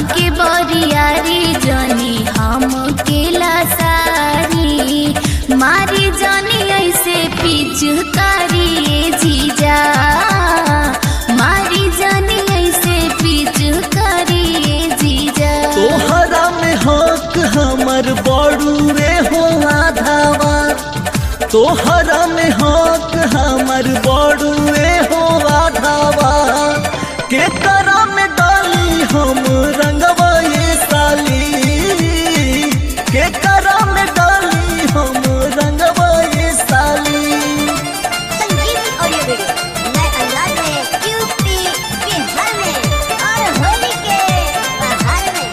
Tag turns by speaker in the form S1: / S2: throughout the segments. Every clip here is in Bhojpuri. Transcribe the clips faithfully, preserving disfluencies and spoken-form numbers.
S1: धके बरियारी जनी हम केला सारी मारी जनी ऐसे पिचकारी जीजा मारी जनी ऐसे पिचकारी जीजा।
S2: तोहरा में हक हमर बड़ुए हो आधावा तोहरा में हक हमर बड़ुए हो आधावा के करा में डाली हम रंगवा ये साली के करा में डाली हम रंगवा ये साली।
S3: संगीत ऑडियो वीडियो नए अंदाज में यूपी बिहार में और होली के बहार में।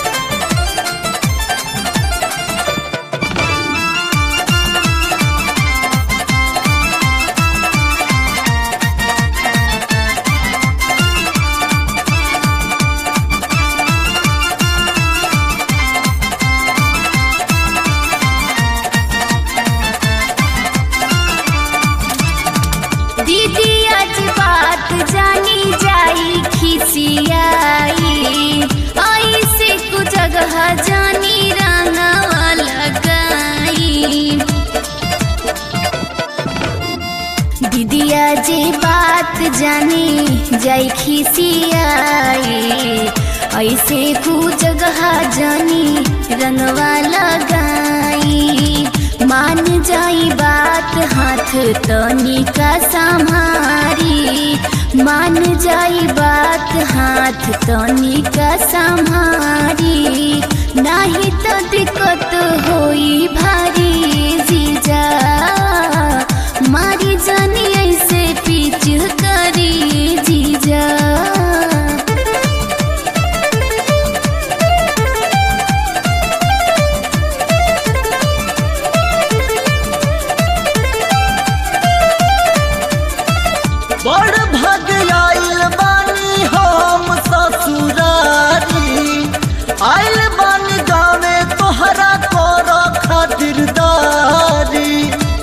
S1: दीदी आज बात जानी जाई खिसियाई ऐसे कुछ जगह जानी रंगवा लगाई। दीदी आज बात जानी जाई खिसियाई ऐसे कुछ जगह जानी रंगवा लगाई। मान जाई बात हाथ तनिका संभारी मान जाई बात हाथ तनिका संभारी नहीं तो दिक्कत होई भारी जीजा मारी जानी ऐसे पीछ करी जीजा।
S2: बड़ भाग आइल बानी हम ससुरारी आइल बानी गावे तोहरा कर खातिरदारी।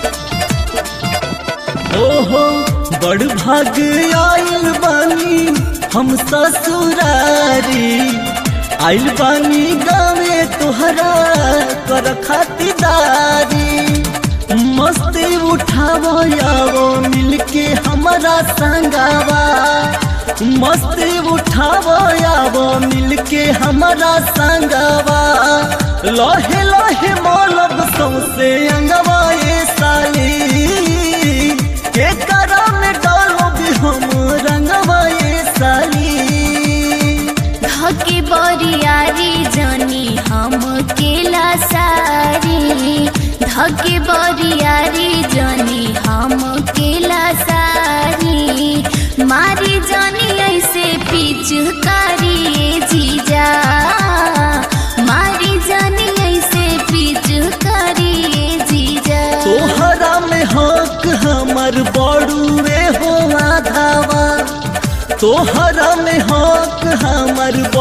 S2: ओहो बड़ भाग आइल बानी हम ससुरारी आइल बानी गावे तोहरा कर खातिरदारी। मस्ती उठावो यावो मिलके हमारा संगावा मस्ती उठावो यावो मिलके हमारा संगावा लोहे लोहे मोलब सौसे अंगवा ये साली के करा में डालो भी हम रंगवा ये साली।
S1: धके बरियारी जनी हम केला सारी धके बरियारी जनी हम केला सारी मारी जनी ऐसे पिचकारी जीजा मारी जनी ऐसे पिचकारी जीजा।
S2: तोहरा में हक हमर बड़ुए हो आधावा तोहरा में हक हमर